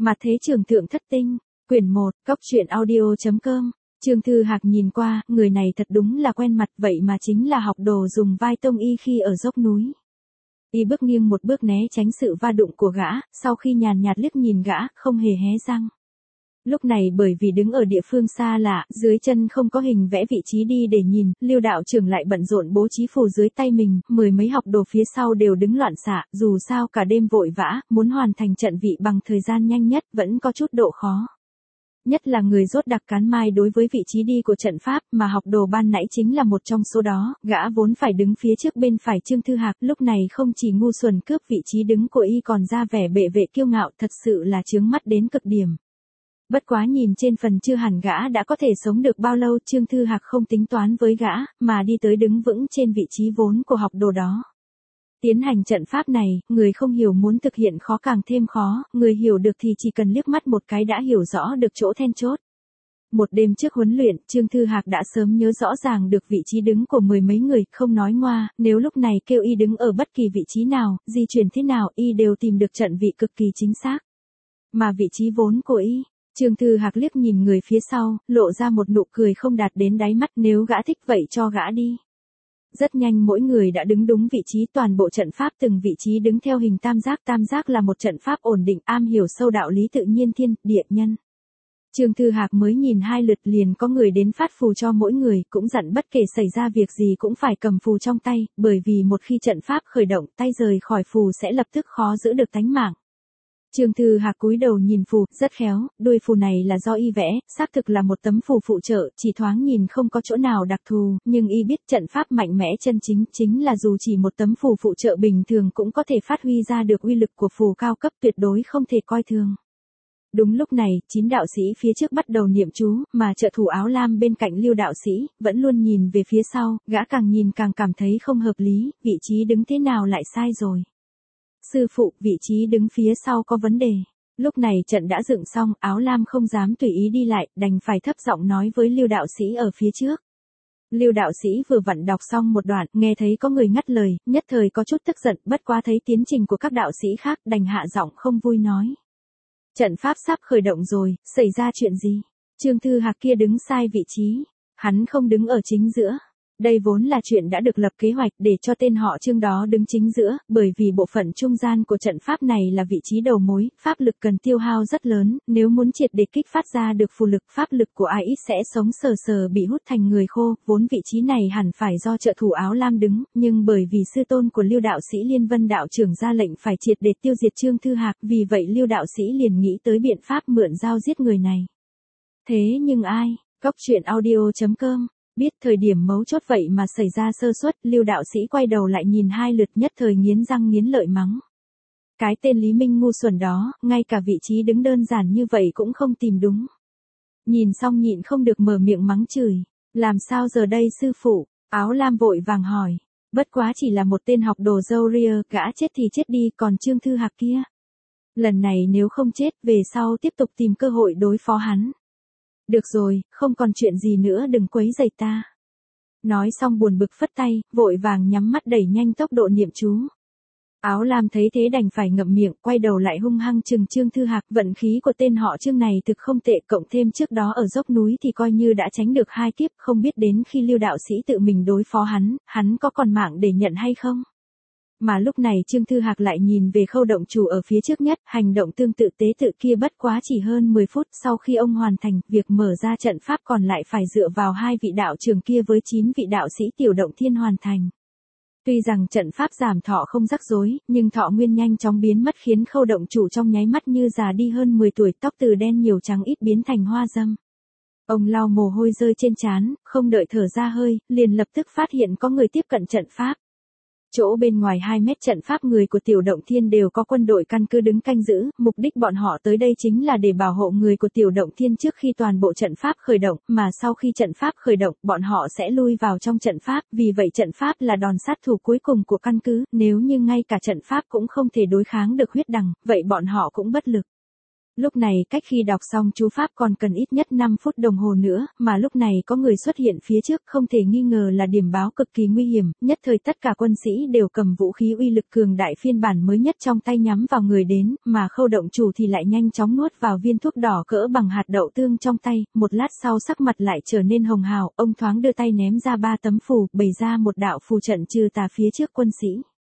Mặt thế trường thượng thất tinh, quyển 1, cóc truyện audio.com. Trương Thư Hạc nhìn qua, người này thật đúng là quen mặt, vậy mà chính là học đồ dùng vai Tông Y khi ở dốc núi. Y bước nghiêng một bước né tránh sự va đụng của gã, sau khi nhàn nhạt liếc nhìn gã, không hề hé răng. Lúc này bởi vì đứng ở địa phương xa lạ, dưới chân không có hình vẽ vị trí đi để nhìn, Lưu đạo trưởng lại bận rộn bố trí phù dưới tay mình, mười mấy học đồ phía sau đều đứng loạn xạ, dù sao cả đêm vội vã, muốn hoàn thành trận vị bằng thời gian nhanh nhất vẫn có chút độ khó. Nhất là người rốt đặc cán mai đối với vị trí đi của trận pháp, mà học đồ ban nãy chính là một trong số đó, gã vốn phải đứng phía trước bên phải Trương Thư Hạc, lúc này không chỉ ngu xuẩn cướp vị trí đứng của y còn ra vẻ bệ vệ kiêu ngạo, thật sự là chướng mắt đến cực điểm. Bất quá nhìn trên phần chưa hẳn gã đã có thể sống được bao lâu, Trương Thư Hạc không tính toán với gã, mà đi tới đứng vững trên vị trí vốn của học đồ đó. Tiến hành trận pháp này, người không hiểu muốn thực hiện khó càng thêm khó, người hiểu được thì chỉ cần liếc mắt một cái đã hiểu rõ được chỗ then chốt. Một đêm trước huấn luyện, Trương Thư Hạc đã sớm nhớ rõ ràng được vị trí đứng của mười mấy người, không nói ngoa, nếu lúc này kêu y đứng ở bất kỳ vị trí nào, di chuyển thế nào, y đều tìm được trận vị cực kỳ chính xác. Mà vị trí vốn của y, Trương Thư Hạc liếc nhìn người phía sau, lộ ra một nụ cười không đạt đến đáy mắt, nếu gã thích vậy cho gã đi. Rất nhanh mỗi người đã đứng đúng vị trí, toàn bộ trận pháp từng vị trí đứng theo hình tam giác là một trận pháp ổn định, am hiểu sâu đạo lý tự nhiên thiên, địa, nhân. Trương Thư Hạc mới nhìn 2 lượt liền có người đến phát phù cho mỗi người, cũng dặn bất kể xảy ra việc gì cũng phải cầm phù trong tay, bởi vì một khi trận pháp khởi động, tay rời khỏi phù sẽ lập tức khó giữ được tánh mạng. Trương Thư Hạc cúi đầu nhìn phù, rất khéo, đuôi phù này là do y vẽ, xác thực là một tấm phù phụ trợ, chỉ thoáng nhìn không có chỗ nào đặc thù, nhưng y biết trận pháp mạnh mẽ chân chính là dù chỉ một tấm phù phụ trợ bình thường cũng có thể phát huy ra được uy lực của phù cao cấp, tuyệt đối không thể coi thường. Đúng lúc này, 9 đạo sĩ phía trước bắt đầu niệm chú, mà trợ thủ áo lam bên cạnh Lưu đạo sĩ, vẫn luôn nhìn về phía sau, gã càng nhìn càng cảm thấy không hợp lý, vị trí đứng thế nào lại sai rồi. Sư phụ, vị trí đứng phía sau có vấn đề. Lúc này trận đã dựng xong, áo lam không dám tùy ý đi lại, đành phải thấp giọng nói với Lưu đạo sĩ ở phía trước. Lưu đạo sĩ vừa vặn đọc xong một đoạn, nghe thấy có người ngắt lời, nhất thời có chút tức giận, bất quá thấy tiến trình của các đạo sĩ khác, đành hạ giọng không vui nói. Trận pháp sắp khởi động rồi, xảy ra chuyện gì? Trương Thư Hạc kia đứng sai vị trí, hắn không đứng ở chính giữa. Đây vốn là chuyện đã được lập kế hoạch để cho tên họ Trương đó đứng chính giữa, bởi vì bộ phận trung gian của trận pháp này là vị trí đầu mối, pháp lực cần tiêu hao rất lớn, nếu muốn triệt để kích phát ra được phù lực, pháp lực của ai ít sẽ sống sờ sờ bị hút thành người khô, vốn vị trí này hẳn phải do trợ thủ áo lam đứng, nhưng bởi vì sư tôn của Lưu đạo sĩ Liên Vân đạo trưởng ra lệnh phải triệt để tiêu diệt Trương Thư Hạc, vì vậy Lưu đạo sĩ liền nghĩ tới biện pháp mượn dao giết người này. Thế nhưng ai? Cóc truyện audio.com. Biết thời điểm mấu chốt vậy mà xảy ra sơ suất, Lưu đạo sĩ quay đầu lại nhìn 2 lượt, nhất thời nghiến răng nghiến lợi mắng. Cái tên Lý Minh ngu xuẩn đó, ngay cả vị trí đứng đơn giản như vậy cũng không tìm đúng. Nhìn xong nhịn không được mở miệng mắng chửi. Làm sao giờ đây sư phụ? Áo lam vội vàng hỏi. Bất quá chỉ là một tên học đồ râu ria, gã chết thì chết đi, còn Trương Thư Hạc kia. Lần này nếu không chết, về sau tiếp tục tìm cơ hội đối phó hắn. Được rồi, không còn chuyện gì nữa, đừng quấy rầy ta. Nói xong buồn bực phất tay, vội vàng nhắm mắt đẩy nhanh tốc độ niệm chú. Áo lam thấy thế đành phải ngậm miệng, quay đầu lại hung hăng chừng Trương Thư Hạc, vận khí của tên họ Trương này thực không tệ, cộng thêm trước đó ở dốc núi thì coi như đã tránh được 2 kiếp, không biết đến khi Lưu đạo sĩ tự mình đối phó hắn có còn mạng để nhận hay không? Mà lúc này Trương Thư Hạc lại nhìn về khâu động chủ ở phía trước nhất, hành động tương tự tế tự kia bất quá chỉ hơn 10 phút sau khi ông hoàn thành, việc mở ra trận pháp còn lại phải dựa vào 2 vị đạo trưởng kia với 9 vị đạo sĩ tiểu động thiên hoàn thành. Tuy rằng trận pháp giảm thọ không rắc rối, nhưng thọ nguyên nhanh chóng biến mất khiến khâu động chủ trong nháy mắt như già đi hơn 10 tuổi, tóc từ đen nhiều trắng ít biến thành hoa dâm. Ông lau mồ hôi rơi trên trán, không đợi thở ra hơi, liền lập tức phát hiện có người tiếp cận trận pháp. Chỗ bên ngoài 2 mét trận pháp người của tiểu động thiên đều có quân đội căn cứ đứng canh giữ, mục đích bọn họ tới đây chính là để bảo hộ người của tiểu động thiên trước khi toàn bộ trận pháp khởi động, mà sau khi trận pháp khởi động, bọn họ sẽ lui vào trong trận pháp, vì vậy trận pháp là đòn sát thủ cuối cùng của căn cứ, nếu như ngay cả trận pháp cũng không thể đối kháng được huyết đằng, vậy bọn họ cũng bất lực. Lúc này cách khi đọc xong chú Pháp còn cần ít nhất 5 phút đồng hồ nữa, mà lúc này có người xuất hiện phía trước không thể nghi ngờ là điểm báo cực kỳ nguy hiểm, nhất thời tất cả quân sĩ đều cầm vũ khí uy lực cường đại phiên bản mới nhất trong tay nhắm vào người đến, mà Khâu động chủ thì lại nhanh chóng nuốt vào viên thuốc đỏ cỡ bằng hạt đậu tương trong tay, một lát sau sắc mặt lại trở nên hồng hào, ông thoáng đưa tay ném ra 3 tấm phù, bày ra một đạo phù trận trừ tà phía trước quân sĩ.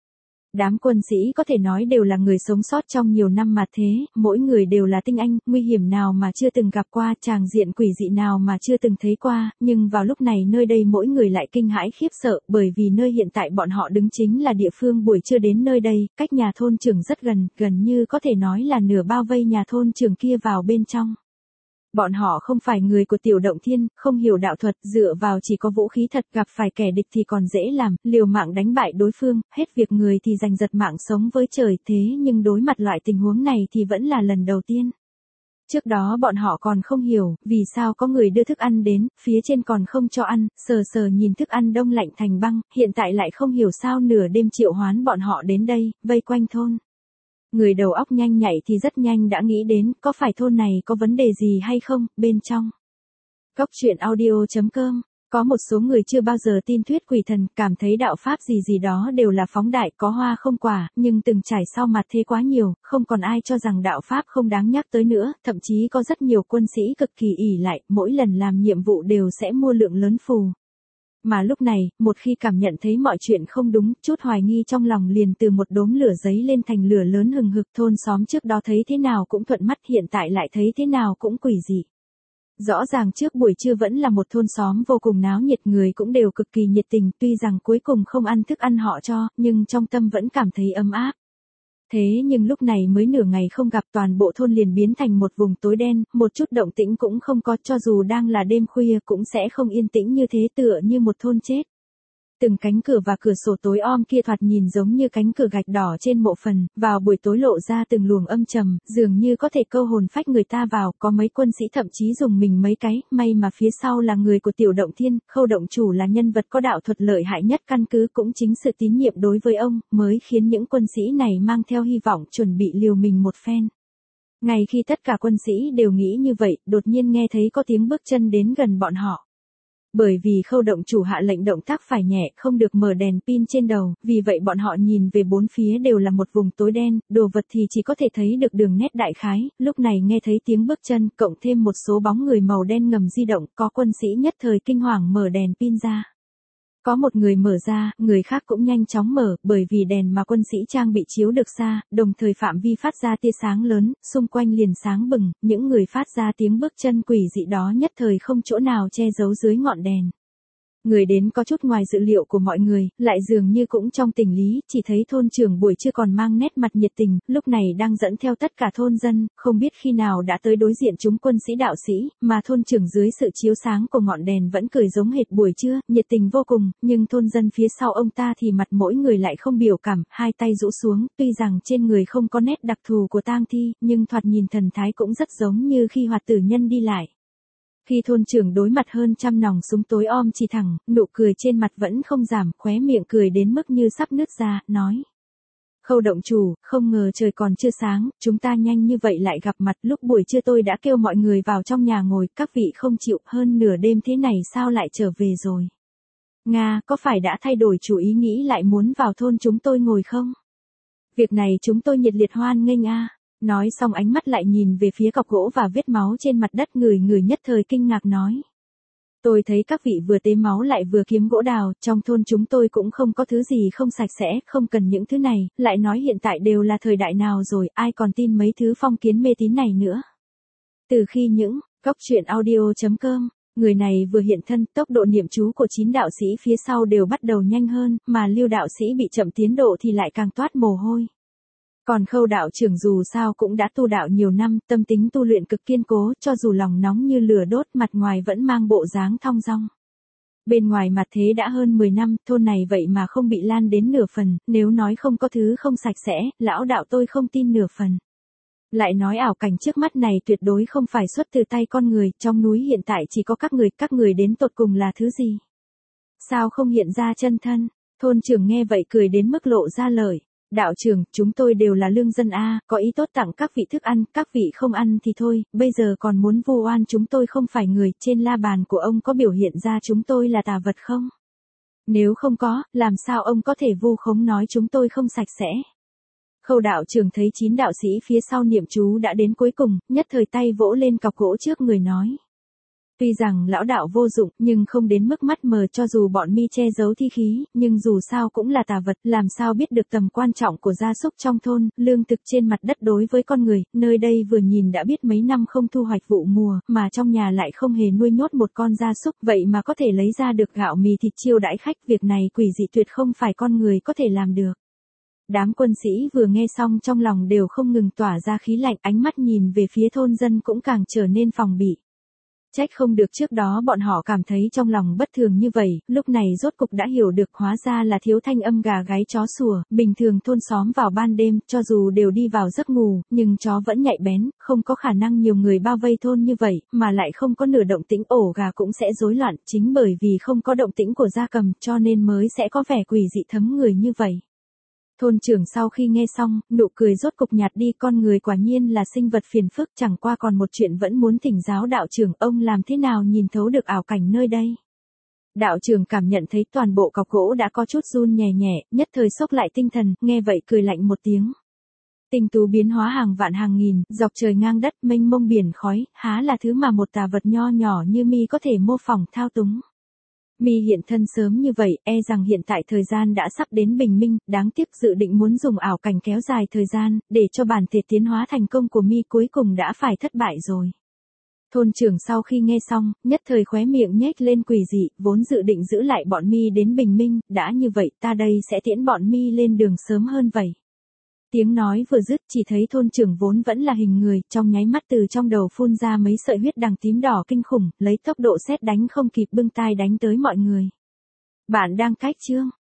Đám quân sĩ có thể nói đều là người sống sót trong nhiều năm mà thế, mỗi người đều là tinh anh, nguy hiểm nào mà chưa từng gặp qua, tràng diện quỷ dị nào mà chưa từng thấy qua, nhưng vào lúc này nơi đây mỗi người lại kinh hãi khiếp sợ, bởi vì nơi hiện tại bọn họ đứng chính là địa phương buổi trưa đến nơi đây, cách nhà thôn trưởng rất gần, gần như có thể nói là nửa bao vây nhà thôn trưởng kia vào bên trong. Bọn họ không phải người của Tiểu Động Thiên, không hiểu đạo thuật, dựa vào chỉ có vũ khí thật, gặp phải kẻ địch thì còn dễ làm, liều mạng đánh bại đối phương, hết việc người thì giành giật mạng sống với trời, thế nhưng đối mặt loại tình huống này thì vẫn là lần đầu tiên. Trước đó bọn họ còn không hiểu, vì sao có người đưa thức ăn đến, phía trên còn không cho ăn, sờ sờ nhìn thức ăn đông lạnh thành băng, hiện tại lại không hiểu sao nửa đêm triệu hoán bọn họ đến đây, vây quanh thôn. Người đầu óc nhanh nhạy thì rất nhanh đã nghĩ đến, có phải thôn này có vấn đề gì hay không, bên trong. Cốc truyện audio.com. Có một số người chưa bao giờ tin thuyết quỷ thần, cảm thấy đạo pháp gì đó đều là phóng đại, có hoa không quả, nhưng từng trải sau mặt thế quá nhiều, không còn ai cho rằng đạo pháp không đáng nhắc tới nữa, thậm chí có rất nhiều quân sĩ cực kỳ ỷ lại, mỗi lần làm nhiệm vụ đều sẽ mua lượng lớn phù. Mà lúc này, một khi cảm nhận thấy mọi chuyện không đúng, chút hoài nghi trong lòng liền từ một đốm lửa giấy lên thành lửa lớn hừng hực, thôn xóm trước đó thấy thế nào cũng thuận mắt, hiện tại lại thấy thế nào cũng quỷ dị. Rõ ràng trước buổi trưa vẫn là một thôn xóm vô cùng náo nhiệt, người cũng đều cực kỳ nhiệt tình, tuy rằng cuối cùng không ăn thức ăn họ cho, nhưng trong tâm vẫn cảm thấy ấm áp. Thế nhưng lúc này mới nửa ngày không gặp, toàn bộ thôn liền biến thành một vùng tối đen, một chút động tĩnh cũng không có, cho dù đang là đêm khuya cũng sẽ không yên tĩnh như thế, tựa như một thôn chết. Từng cánh cửa và cửa sổ tối om kia thoạt nhìn giống như cánh cửa gạch đỏ trên mộ phần, vào buổi tối lộ ra từng luồng âm trầm, dường như có thể câu hồn phách người ta vào, có mấy quân sĩ thậm chí dùng mình mấy cái, may mà phía sau là người của Tiểu Động Thiên, Khâu động chủ là nhân vật có đạo thuật lợi hại nhất, căn cứ cũng chính sự tín nhiệm đối với ông, mới khiến những quân sĩ này mang theo hy vọng chuẩn bị liều mình một phen. Ngay khi tất cả quân sĩ đều nghĩ như vậy, đột nhiên nghe thấy có tiếng bước chân đến gần bọn họ. Bởi vì Khâu động chủ hạ lệnh động tác phải nhẹ, không được mở đèn pin trên đầu, vì vậy bọn họ nhìn về bốn phía đều là một vùng tối đen, đồ vật thì chỉ có thể thấy được đường nét đại khái, lúc này nghe thấy tiếng bước chân, cộng thêm một số bóng người màu đen ngầm di động, có quân sĩ nhất thời kinh hoàng mở đèn pin ra. Có một người mở ra, người khác cũng nhanh chóng mở, bởi vì đèn mà quân sĩ trang bị chiếu được xa, đồng thời phạm vi phát ra tia sáng lớn, xung quanh liền sáng bừng, những người phát ra tiếng bước chân quỷ dị đó nhất thời không chỗ nào che giấu dưới ngọn đèn. Người đến có chút ngoài dự liệu của mọi người, lại dường như cũng trong tình lý, chỉ thấy thôn trưởng buổi trưa còn mang nét mặt nhiệt tình, lúc này đang dẫn theo tất cả thôn dân, không biết khi nào đã tới đối diện chúng quân sĩ đạo sĩ, mà thôn trưởng dưới sự chiếu sáng của ngọn đèn vẫn cười giống hệt buổi trưa, nhiệt tình vô cùng, nhưng thôn dân phía sau ông ta thì mặt mỗi người lại không biểu cảm, hai tay rũ xuống, tuy rằng trên người không có nét đặc thù của tang thi, nhưng thoạt nhìn thần thái cũng rất giống như khi hoạt tử nhân đi lại. Khi thôn trưởng đối mặt hơn trăm nòng súng tối om chỉ thẳng, nụ cười trên mặt vẫn không giảm, khóe miệng cười đến mức như sắp nứt ra, nói. Khâu động chủ, không ngờ trời còn chưa sáng, chúng ta nhanh như vậy lại gặp mặt, lúc buổi trưa tôi đã kêu mọi người vào trong nhà ngồi, các vị không chịu, hơn nửa đêm thế này sao lại trở về rồi? Nga, có phải đã thay đổi chủ ý nghĩ lại muốn vào thôn chúng tôi ngồi không? Việc này chúng tôi nhiệt liệt hoan nghênh a. Nói xong ánh mắt lại nhìn về phía cọc gỗ và vết máu trên mặt đất, người nhất thời kinh ngạc nói. Tôi thấy các vị vừa tế máu lại vừa kiếm gỗ đào, trong thôn chúng tôi cũng không có thứ gì không sạch sẽ, không cần những thứ này, lại nói hiện tại đều là thời đại nào rồi, ai còn tin mấy thứ phong kiến mê tín này nữa. Từ khi những, cốc truyện audio.com, người này vừa hiện thân, tốc độ niệm chú của 9 đạo sĩ phía sau đều bắt đầu nhanh hơn, mà Lưu đạo sĩ bị chậm tiến độ thì lại càng toát mồ hôi. Còn Khâu đạo trưởng dù sao cũng đã tu đạo nhiều năm, tâm tính tu luyện cực kiên cố, cho dù lòng nóng như lửa đốt, mặt ngoài vẫn mang bộ dáng thong dong. Bên ngoài mặt thế đã hơn 10 năm, thôn này vậy mà không bị lan đến nửa phần, nếu nói không có thứ không sạch sẽ, lão đạo tôi không tin nửa phần. Lại nói ảo cảnh trước mắt này tuyệt đối không phải xuất từ tay con người, trong núi hiện tại chỉ có các người đến tột cùng là thứ gì? Sao không hiện ra chân thân? Thôn trưởng nghe vậy cười đến mức lộ ra lời. Đạo trưởng, chúng tôi đều là lương dân a, có ý tốt tặng các vị thức ăn, các vị không ăn thì thôi, bây giờ còn muốn vu oan chúng tôi không phải người, trên la bàn của ông có biểu hiện ra chúng tôi là tà vật không? Nếu không có, làm sao ông có thể vu khống nói chúng tôi không sạch sẽ? Khâu đạo trưởng thấy 9 đạo sĩ phía sau niệm chú đã đến cuối cùng, nhất thời tay vỗ lên cọc gỗ trước người nói. Tuy rằng lão đạo vô dụng, nhưng không đến mức mắt mờ, cho dù bọn mi che giấu thi khí, nhưng dù sao cũng là tà vật, làm sao biết được tầm quan trọng của gia súc trong thôn, lương thực trên mặt đất đối với con người, nơi đây vừa nhìn đã biết mấy năm không thu hoạch vụ mùa, mà trong nhà lại không hề nuôi nhốt một con gia súc, vậy mà có thể lấy ra được gạo mì thịt chiêu đãi khách, việc này quỷ dị tuyệt không phải con người có thể làm được. Đám quân sĩ vừa nghe xong trong lòng đều không ngừng tỏa ra khí lạnh, ánh mắt nhìn về phía thôn dân cũng càng trở nên phòng bị. Trách không được trước đó bọn họ cảm thấy trong lòng bất thường như vậy, lúc này rốt cục đã hiểu được, hóa ra là thiếu thanh âm gà gáy chó sủa, bình thường thôn xóm vào ban đêm, cho dù đều đi vào giấc ngủ, nhưng chó vẫn nhạy bén, không có khả năng nhiều người bao vây thôn như vậy, mà lại không có nửa động tĩnh, ổ gà cũng sẽ rối loạn, chính bởi vì không có động tĩnh của gia cầm, cho nên mới sẽ có vẻ quỷ dị thấm người như vậy. Thôn trưởng sau khi nghe xong, nụ cười rốt cục nhạt đi, con người quả nhiên là sinh vật phiền phức, chẳng qua còn một chuyện vẫn muốn thỉnh giáo đạo trưởng, ông làm thế nào nhìn thấu được ảo cảnh nơi đây? Đạo trưởng cảm nhận thấy toàn bộ cọc gỗ đã có chút run nhẹ nhẹ, nhất thời sốc lại tinh thần, nghe vậy cười lạnh một tiếng. Tinh tú biến hóa hàng vạn hàng nghìn, dọc trời ngang đất, mênh mông biển khói, há là thứ mà một tà vật nho nhỏ như mi có thể mô phỏng thao túng. Mi hiện thân sớm như vậy, e rằng hiện tại thời gian đã sắp đến bình minh, đáng tiếc dự định muốn dùng ảo cảnh kéo dài thời gian, để cho bản thể tiến hóa thành công của Mi cuối cùng đã phải thất bại rồi. Thôn trưởng sau khi nghe xong, nhất thời khóe miệng nhếch lên quỷ dị, vốn dự định giữ lại bọn Mi đến bình minh, đã như vậy ta đây sẽ tiễn bọn Mi lên đường sớm hơn vậy. Tiếng nói vừa dứt, chỉ thấy thôn trưởng vốn vẫn là hình người, trong nháy mắt từ trong đầu phun ra mấy sợi huyết đằng tím đỏ kinh khủng, lấy tốc độ sét đánh không kịp bưng tai đánh tới mọi người. Bạn đang cách chương